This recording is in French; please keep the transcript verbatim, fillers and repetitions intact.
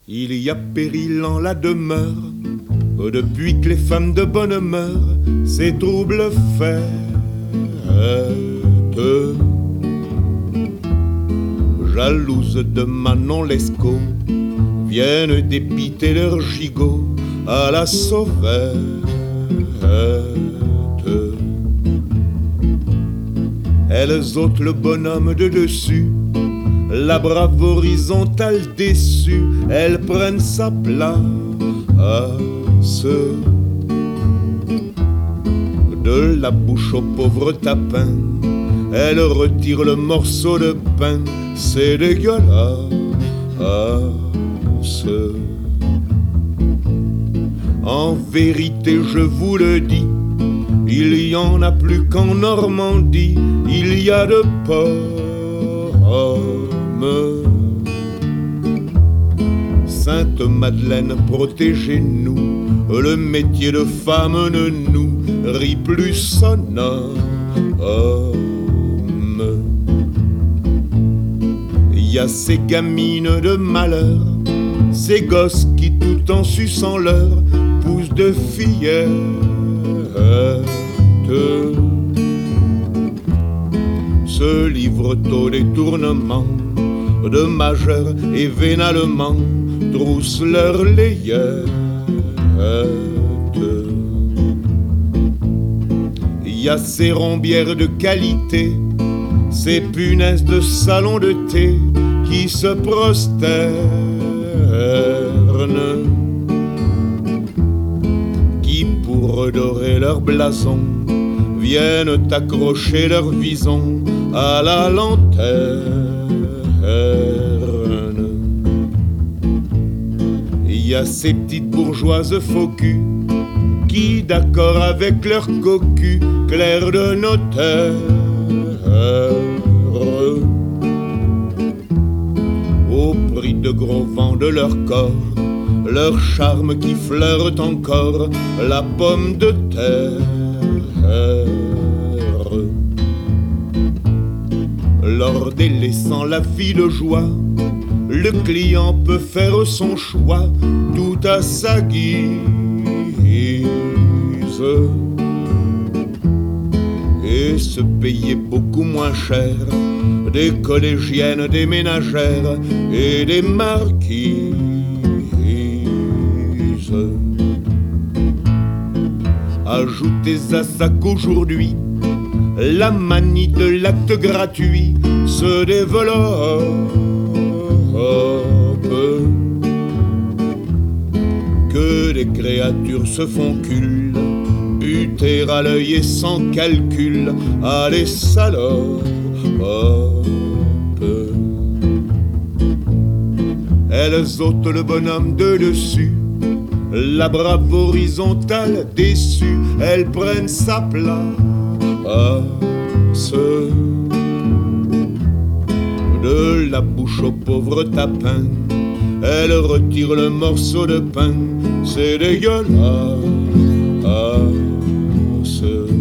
Il y a péril en la demeure, depuis que les femmes de bonne humeur ces troubles fêtent. Jalouses de Manon Lescaut, viennent dépiter leur gigot à la sauvette. Elles ôtent le bonhomme de dessus, la brave horizontale déçue, elles prennent sa place. De la bouche au pauvre tapin, elle retire le morceau de pain, c'est dégueulasse. En vérité, je vous le dis, il y en a plus qu'en Normandie, il y a de pommes. Sainte Madeleine, protégez-nous, le métier de femme ne nous rit plus sonore. Il y a ces gamines de malheur, ces gosses qui tout en suçant leur poussent de fillettes. Se livrent au détournement de majeurs et vénalement troussent leurs layettes. Il y a ces rombières de qualité, ces punaises de salon de thé qui se prosternent, qui pour redorer leur blason viennent accrocher leur vison à la lanterne. Il y a ces petites bourgeoises faux culs qui, d'accord avec leur cocu, clair de notaire, au prix de gros vents de leur corps, leur charme qui fleurent encore la pomme de terre. Leur délaissant la vie de joie, le client peut faire son choix tout à sa guise et se payer beaucoup moins cher des collégiennes, des ménagères et des marquises. Ajoutez à ça qu'aujourd'hui la manie de l'acte gratuit se développe, que des créatures se font cul, buter à l'œil et sans calcul, allez salopes. Elles ôtent le bonhomme de dessus, la brave horizontale déçue, elles prennent sa place. De la bouche au pauvre tapin, elle retire le morceau de pain, c'est dégueulasse.